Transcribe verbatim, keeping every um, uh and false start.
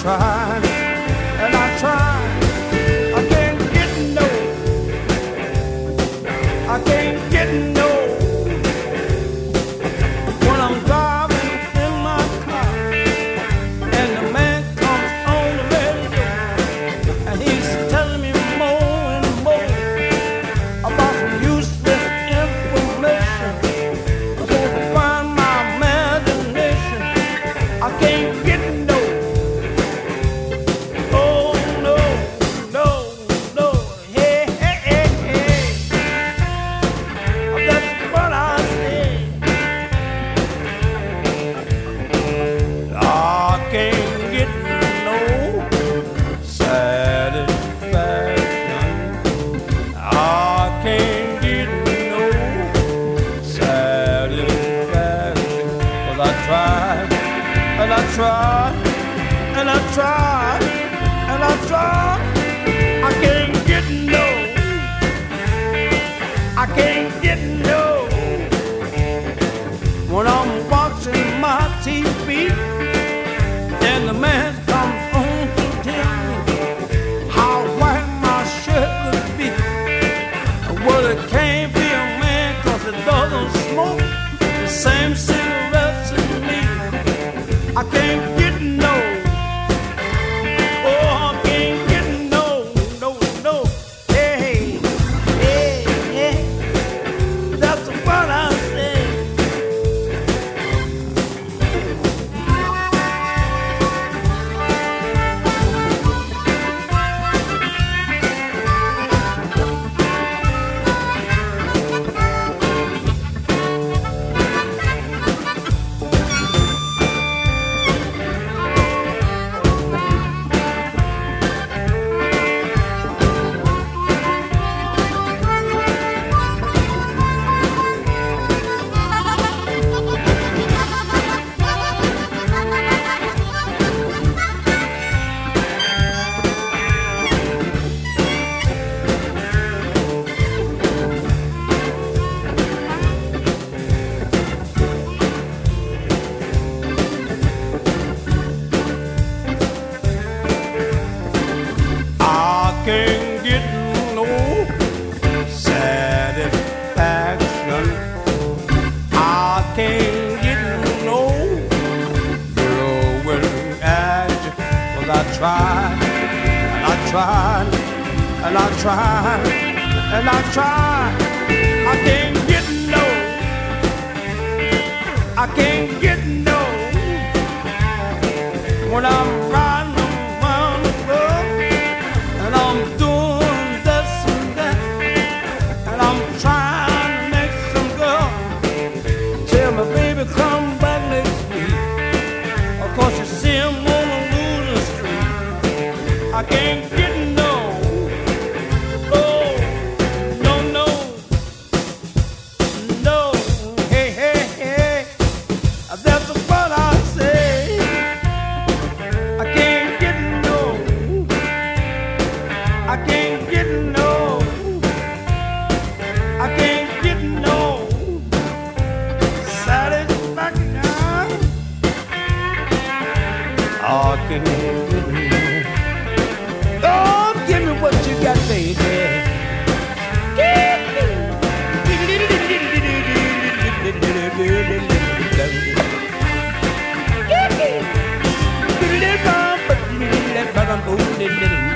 tried, and I tried. I can't get no, I can't get no. When I'm driving in my car, and the man comes on the radio, and he's telling me more and more about some useless information. I'm supposed to find my imagination. I can't get no. Oh no, no, no. Hey, hey, hey, hey. That's what I say. I can't get no satisfaction. I can't get no satisfaction. 'Cause I tried, and I tried, and I tried, and I tried. I can't get no, I can't get no. When I'm watching my T V, and the man comes on to tell me how white my shirt could be. Well, it can't be a man 'cause it doesn't smoke the same cigarettes as me. I can't get no. Oh, I can't get no, no, no. Hey, hey, hey. That's what I say. I can't get no satisfaction. I can't get no growing edge. 'Cause I tried, and I tried, and I tried, and I tried. I can't get no, I can't get no. When I'm riding around the world, and I'm doing this and that, and I'm trying to make some girl tell me, baby, come back next week. Of course, you see him on the losing street. I can't get no. Oh, no, no, no. Hey, hey, hey. That's what I say. I can't get no. I can't get no. I can't get no satisfaction. I can't get no. Oh, give me what you got, baby. Give me. Give me.